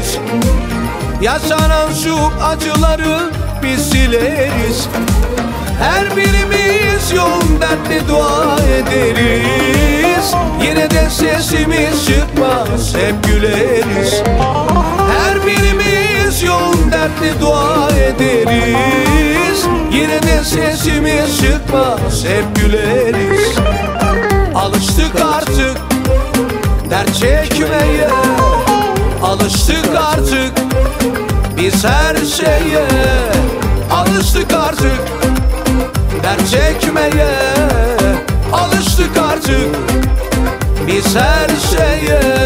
gideriz. Yaşanan şu acıları biz sileriz. Her birimiz yoğun dertli dua ederiz. Yine de sesimiz çıkmaz, hep güleriz. Her birimiz yoğun dertli dua ederiz. Yine de sesimiz çıkmaz, hep güleriz. Alıştık artık dert çekmeye, alıştık artık biz her şeye. Alıştık artık dert çekmeye, alıştık artık biz her şeye.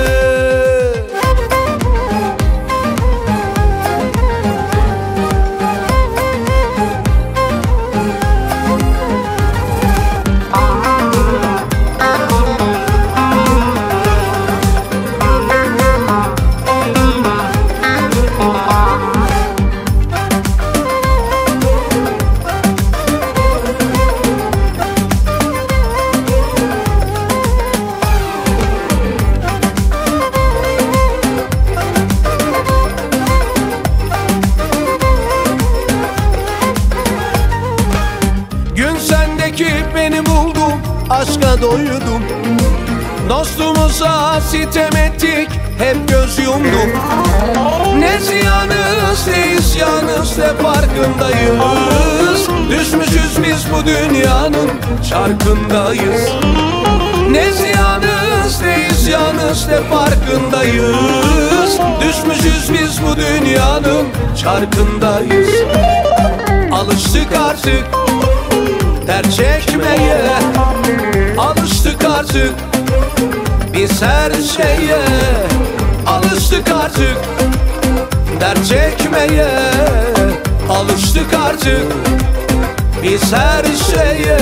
Beni buldum, aşka doydum. Dostumuza sitem ettik, hep göz yumdum. Ne ziyanız ne isyanız ne farkındayız. Düşmüşüz biz bu dünyanın çarkındayız. Ne ziyanız ne isyanız ne farkındayız. Düşmüşüz biz bu dünyanın çarkındayız. Alıştık artık dert çekmeye, alıştık artık biz her şeye. Alıştık artık dert çekmeye, alıştık artık biz her şeye.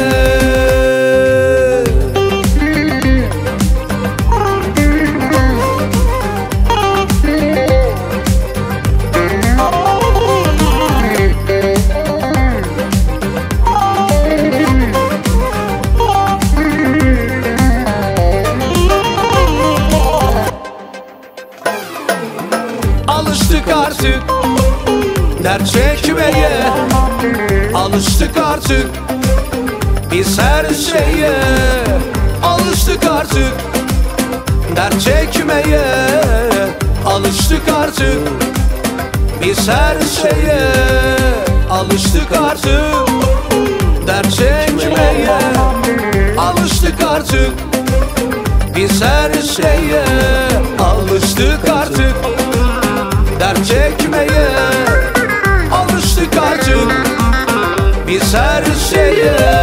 Alıştık artık dert çekmeye, alıştık artık biz her şeye. Alıştık artık dert çekmeye, alıştık artık biz her şeye. Alıştık artık dert çekmeye, alıştık artık biz her şeye. Alıştık artık dert çekmeye, alıştık artık biz her şeye.